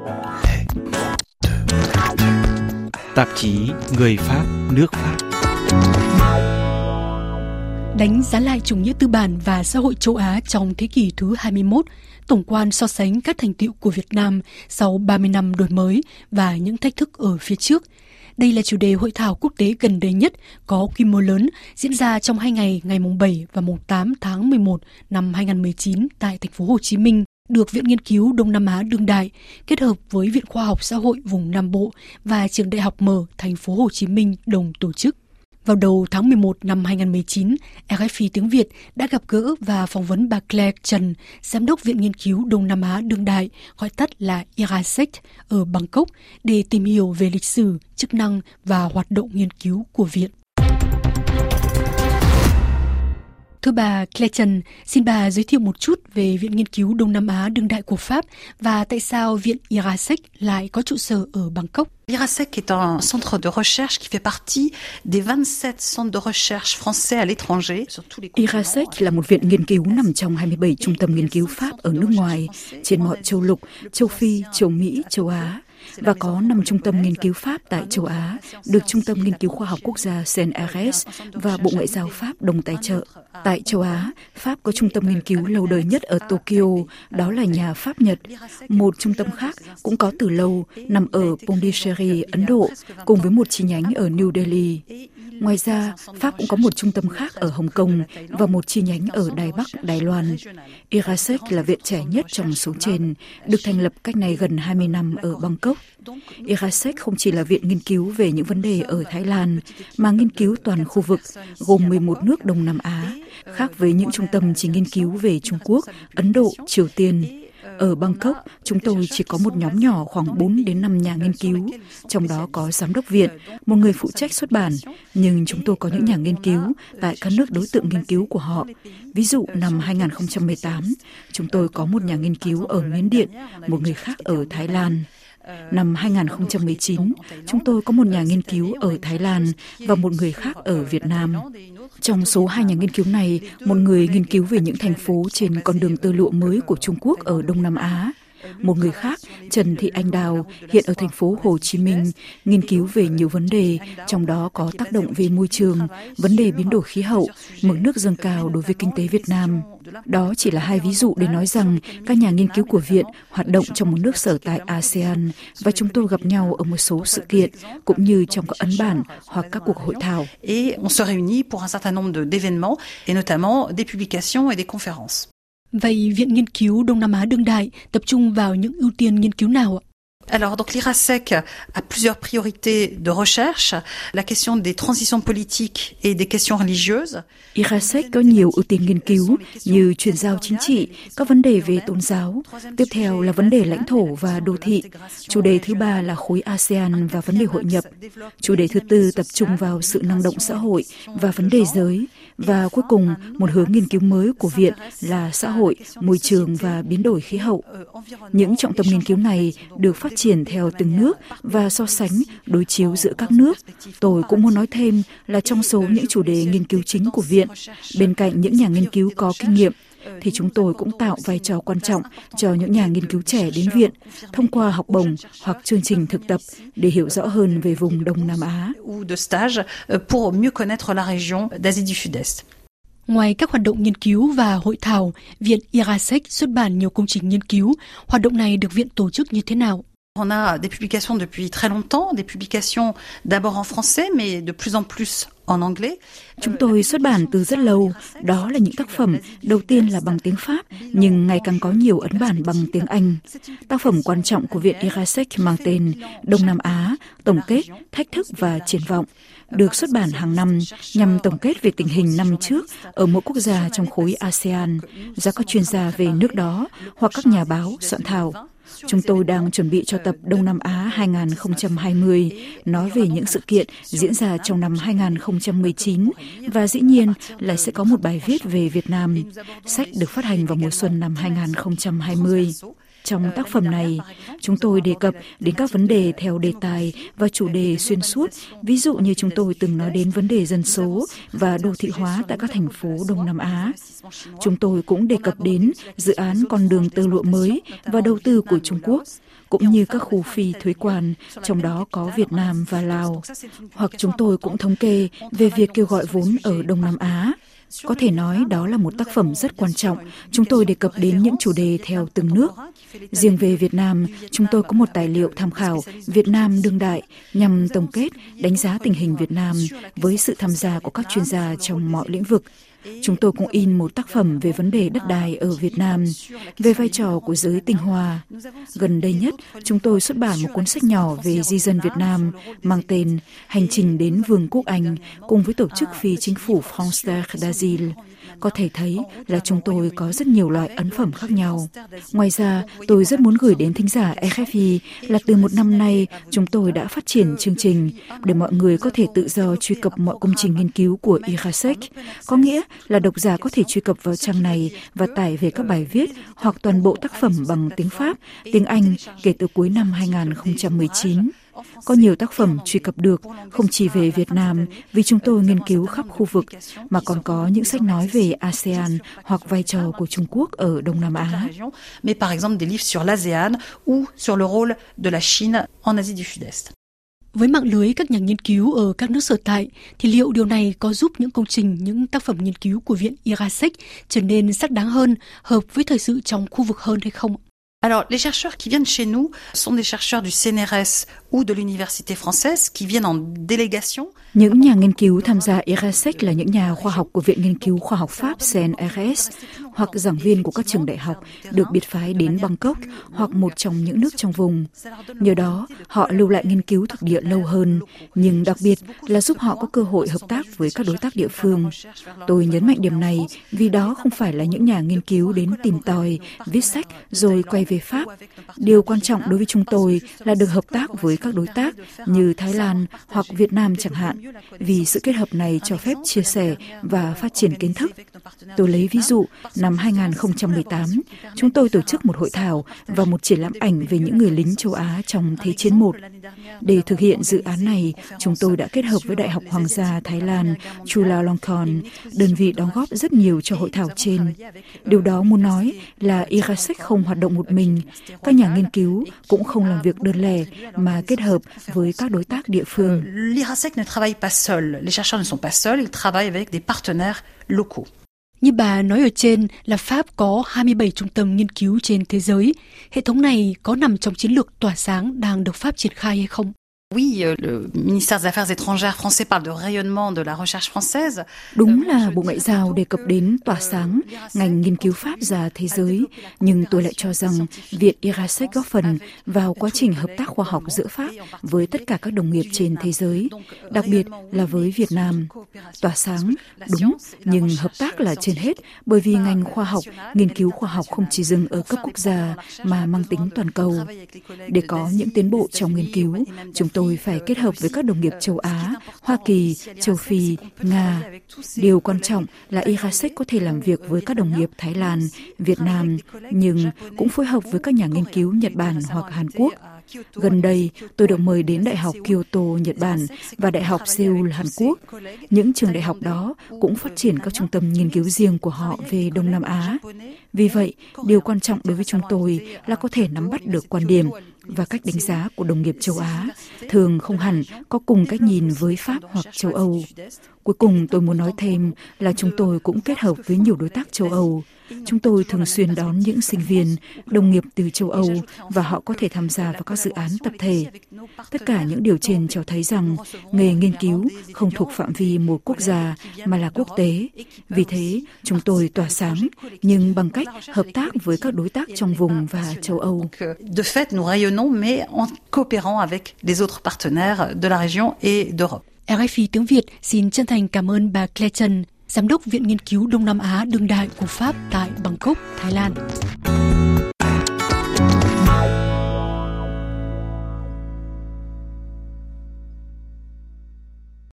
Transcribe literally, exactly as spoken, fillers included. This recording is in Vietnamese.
Tạp chí Người Pháp, nước Pháp. Đánh giá lại chủ nghĩa tư bản và xã hội châu Á trong thế kỷ thứ hai mươi mốt, tổng quan so sánh các thành tựu của Việt Nam sau ba mươi năm đổi mới và những thách thức ở phía trước. Đây là chủ đề hội thảo quốc tế gần đây nhất có quy mô lớn diễn ra trong hai ngày, ngày mùng bảy và mùng tám tháng mười một năm hai nghìn không trăm mười chín tại thành phố Hồ Chí Minh, được Viện Nghiên cứu Đông Nam Á Đương đại kết hợp với Viện Khoa học Xã hội vùng Nam Bộ và Trường Đại học Mở thành phố Hồ Chí Minh đồng tổ chức. Vào đầu tháng mười một năm hai nghìn không trăm mười chín, rờ ép i tiếng Việt đã gặp gỡ và phỏng vấn bà Claire Trần, Giám đốc Viện Nghiên cứu Đông Nam Á Đương đại, gọi tắt là i rờ a ét e xê, ở Bangkok để tìm hiểu về lịch sử, chức năng và hoạt động nghiên cứu của viện. Thưa bà Claire Trần, xin bà giới thiệu một chút về Viện Nghiên cứu Đông Nam Á Đương đại của Pháp và tại sao Viện i rờ a ét e xê lại có trụ sở ở Bangkok. i rờ a ét e xê est un centre de recherche qui fait partie des vingt-sept centres de recherche français à l'étranger. i rờ a ét e xê là một viện nghiên cứu nằm trong hai mươi bảy trung tâm nghiên cứu Pháp ở nước ngoài, trên mọi châu lục, châu Phi, châu Mỹ, châu Á. Và có năm trung tâm nghiên cứu Pháp tại châu Á, được Trung tâm Nghiên cứu Khoa học Quốc gia xê en rờ ét và Bộ Ngoại giao Pháp đồng tài trợ. Tại châu Á, Pháp có trung tâm nghiên cứu lâu đời nhất ở Tokyo, đó là nhà Pháp-Nhật. Một trung tâm khác cũng có từ lâu, nằm ở Pondicherry, Ấn Độ, cùng với một chi nhánh ở New Delhi. Ngoài ra, Pháp cũng có một trung tâm khác ở Hồng Kông và một chi nhánh ở Đài Bắc, Đài Loan. i rờ a ét e xê là viện trẻ nhất trong số trên, được thành lập cách này gần hai mươi năm ở Bangkok. i rờ a ét e xê không chỉ là viện nghiên cứu về những vấn đề ở Thái Lan, mà nghiên cứu toàn khu vực, gồm mười một nước Đông Nam Á, khác với những trung tâm chỉ nghiên cứu về Trung Quốc, Ấn Độ, Triều Tiên. Ở Bangkok, chúng tôi chỉ có một nhóm nhỏ khoảng bốn đến năm nhà nghiên cứu, trong đó có giám đốc viện, một người phụ trách xuất bản, nhưng chúng tôi có những nhà nghiên cứu tại các nước đối tượng nghiên cứu của họ. Ví dụ năm hai nghìn không trăm mười tám, chúng tôi có một nhà nghiên cứu ở Miến Điện, một người khác ở Thái Lan. Năm hai nghìn không trăm mười chín, chúng tôi có một nhà nghiên cứu ở Thái Lan và một người khác ở Việt Nam. Trong số hai nhà nghiên cứu này, một người nghiên cứu về những thành phố trên con đường tơ lụa mới của Trung Quốc ở Đông Nam Á. Một người khác, Trần Thị Anh Đào, hiện ở thành phố Hồ Chí Minh, nghiên cứu về nhiều vấn đề, trong đó có tác động về môi trường, vấn đề biến đổi khí hậu, mực nước dâng cao đối với kinh tế Việt Nam. Đó chỉ là hai ví dụ để nói rằng các nhà nghiên cứu của viện hoạt động trong một nước sở tại a sê an và chúng tôi gặp nhau ở một số sự kiện, cũng như trong các ấn bản hoặc các cuộc hội thảo. Et on se réunit pour un certain nombre d'événements, et notamment des publications et des conférences. Vậy Viện Nghiên cứu Đông Nam Á Đương đại tập trung vào những ưu tiên nghiên cứu nào ạ? Alors, donc, l'I R A S E C a plusieurs priorités de recherche, la question des transitions politiques et des questions religieuses. i rờ a ét e xê có nhiều ưu tiên nghiên cứu như chuyển giao chính trị, các vấn đề về tôn giáo. Tiếp theo là vấn đề lãnh thổ và đô thị. Chủ đề thứ ba là khối a sê an và vấn đề hội nhập. Chủ đề thứ tư tập trung vào sự năng động xã hội và vấn đề giới. Và cuối cùng, một hướng nghiên cứu mới của viện là xã hội, môi trường và biến đổi khí hậu. Những trọng tâm nghiên cứu này được phát triển theo từng nước và so sánh, đối chiếu giữa các nước. Tôi cũng muốn nói thêm là trong số những chủ đề nghiên cứu chính của viện, bên cạnh những nhà nghiên cứu có kinh nghiệm, thì chúng tôi cũng tạo vai trò quan trọng cho những nhà nghiên cứu trẻ đến viện thông qua học bổng hoặc chương trình thực tập để hiểu rõ hơn về vùng Đông Nam Á. Ngoài các hoạt động nghiên cứu và hội thảo, Viện i rờ a ét e xê xuất bản nhiều công trình nghiên cứu. Hoạt động này được viện tổ chức như thế nào? On a des publications depuis très longtemps, des publications d'abord en français, mais de plus en plus en anglais. Chúng tôi xuất bản từ rất lâu, đó là những tác phẩm đầu tiên là bằng tiếng Pháp, nhưng ngày càng có nhiều ấn bản bằng tiếng Anh. Tác phẩm quan trọng của Viện i rờ a ét e xê mang tên Đông Nam Á, tổng kết, thách thức và triển vọng, được xuất bản hàng năm nhằm tổng kết về tình hình năm trước ở mỗi quốc gia trong khối a sê an, do các chuyên gia về nước đó hoặc các nhà báo soạn thảo. Chúng tôi đang chuẩn bị cho tập Đông Nam Á hai không hai không, nói về những sự kiện diễn ra trong năm hai không một chín, và dĩ nhiên là sẽ có một bài viết về Việt Nam. Sách được phát hành vào mùa xuân năm hai không hai không. trong tác phẩm này. Chúng tôi đề cập đến các vấn đề theo đề tài và chủ đề xuyên suốt, ví dụ như chúng tôi từng nói đến vấn đề dân số và đô thị hóa tại các thành phố Đông Nam Á. Chúng tôi cũng đề cập đến dự án con đường tơ lụa mới và đầu tư của Trung Quốc, cũng như các khu phi thuế quan, trong đó có Việt Nam và Lào. Hoặc chúng tôi cũng thống kê về việc kêu gọi vốn ở Đông Nam Á. Có thể nói đó là một tác phẩm rất quan trọng. Chúng tôi đề cập đến những chủ đề theo từng nước. Riêng về Việt Nam, chúng tôi có một tài liệu tham khảo Việt Nam đương đại nhằm tổng kết, đánh giá tình hình Việt Nam với sự tham gia của các chuyên gia trong mọi lĩnh vực. Chúng tôi cũng in một tác phẩm về vấn đề đất đai ở Việt Nam, về vai trò của giới tinh hoa. Gần đây nhất, chúng tôi xuất bản một cuốn sách nhỏ về di dân Việt Nam mang tên Hành trình đến Vương quốc Anh cùng với tổ chức phi chính phủ France Terre d'Asile. Có thể thấy là chúng tôi có rất nhiều loại ấn phẩm khác nhau. Ngoài ra, tôi rất muốn gửi đến thính giả rờ ép i là từ một năm nay, chúng tôi đã phát triển chương trình để mọi người có thể tự do truy cập mọi công trình nghiên cứu của Irasek. Có nghĩa là độc giả có thể truy cập vào trang này và tải về các bài viết hoặc toàn bộ tác phẩm bằng tiếng Pháp, tiếng Anh kể từ cuối năm hai không một chín. Có nhiều tác phẩm truy cập được, không chỉ về Việt Nam, vì chúng tôi nghiên cứu khắp khu vực, mà còn có những sách nói về a sê an hoặc vai trò của Trung Quốc ở Đông Nam Á. Mais par exemple des livres sur l'ASEAN ou sur le rôle de la Chine en Asie du Sud-Est. Với mạng lưới các nhà nghiên cứu ở các nước sở tại, thì liệu điều này có giúp những công trình, những tác phẩm nghiên cứu của Viện Irasek trở nên xác đáng hơn, hợp với thời sự trong khu vực hơn hay không? Alors, les chercheurs qui viennent chez nous sont des chercheurs du C N R S ou de l'université française qui viennent en délégation. Những nhà nghiên cứu tham gia Irasek là những nhà khoa học của Viện Nghiên cứu Khoa học Pháp C N R S hoặc giảng viên của các trường đại học được biệt phái đến Bangkok hoặc một trong những nước trong vùng. Nhờ đó, họ lưu lại nghiên cứu thực địa lâu hơn, nhưng đặc biệt là giúp họ có cơ hội hợp tác với các đối tác địa phương. Tôi nhấn mạnh điểm này vì đó không phải là những nhà nghiên cứu đến tìm tòi, viết sách rồi quay về Pháp. Điều quan trọng đối với chúng tôi là được hợp tác với các đối tác như Thái Lan hoặc Việt Nam chẳng hạn, vì sự kết hợp này cho phép chia sẻ và phát triển kiến thức. Tôi lấy ví dụ, năm hai không một tám, chúng tôi tổ chức một hội thảo và một triển lãm ảnh về những người lính châu Á trong Thế chiến một. Để thực hiện dự án này, chúng tôi đã kết hợp với Đại học Hoàng gia Thái Lan Chulalongkorn, đơn vị đóng góp rất nhiều cho hội thảo trên. Điều đó muốn nói là Irasek không hoạt động một mình, các nhà nghiên cứu cũng không làm việc đơn lẻ mà kết hợp với các đối tác địa phương. L'Irasek ne travaille pas seul, les chercheurs ne sont pas seuls, ils travaillent avec des partenaires locaux. Như bà nói ở trên là Pháp có hai mươi bảy trung tâm nghiên cứu trên thế giới. Hệ thống này có nằm trong chiến lược tỏa sáng đang được Pháp triển khai hay không? Oui, le ministère des Affaires étrangères français parle de rayonnement de la recherche française. Đúng là Bộ Ngoại giao đề cập đến tỏa sáng ngành nghiên cứu Pháp ra thế giới, nhưng tôi lại cho rằng Viện Irasek góp phần vào quá trình hợp tác khoa học giữa Pháp với tất cả các đồng nghiệp trên thế giới, đặc biệt là với Việt Nam. Tỏa sáng, đúng, nhưng hợp tác là trên hết, bởi vì ngành khoa học, nghiên cứu khoa học không chỉ dừng ở cấp quốc gia mà mang tính toàn cầu. Để có những tiến bộ trong nghiên cứu, chúng tôi Tôi phải kết hợp với các đồng nghiệp châu Á, Hoa Kỳ, châu Phi, Nga. Điều quan trọng là Irasek có thể làm việc với các đồng nghiệp Thái Lan, Việt Nam, nhưng cũng phối hợp với các nhà nghiên cứu Nhật Bản hoặc Hàn Quốc. Gần đây, tôi được mời đến Đại học Kyoto, Nhật Bản và Đại học Seoul, Hàn Quốc. Những trường đại học đó cũng phát triển các trung tâm nghiên cứu riêng của họ về Đông Nam Á. Vì vậy, điều quan trọng đối với chúng tôi là có thể nắm bắt được quan điểm và cách đánh giá của đồng nghiệp châu Á, thường không hẳn có cùng cách nhìn với Pháp hoặc châu Âu. Cuối cùng tôi muốn nói thêm là chúng tôi cũng kết hợp với nhiều đối tác châu Âu. Chúng tôi thường xuyên đón những sinh viên, đồng nghiệp từ châu Âu và họ có thể tham gia vào các dự án tập thể. Tất cả những điều trên cho thấy rằng nghề nghiên cứu không thuộc phạm vi một quốc gia mà là quốc tế. Vì thế, chúng tôi tỏa sáng, nhưng bằng cách hợp tác với các đối tác trong vùng và châu Âu. De fait, nous rayonnons, mais en coopérant avec les autres partenaires de la région et d'Europe. rờ ép i tiếng Việt xin chân thành cảm ơn bà Claire Trần, Giám đốc Viện Nghiên cứu Đông Nam Á đương đại của Pháp tại Bangkok, Thái Lan.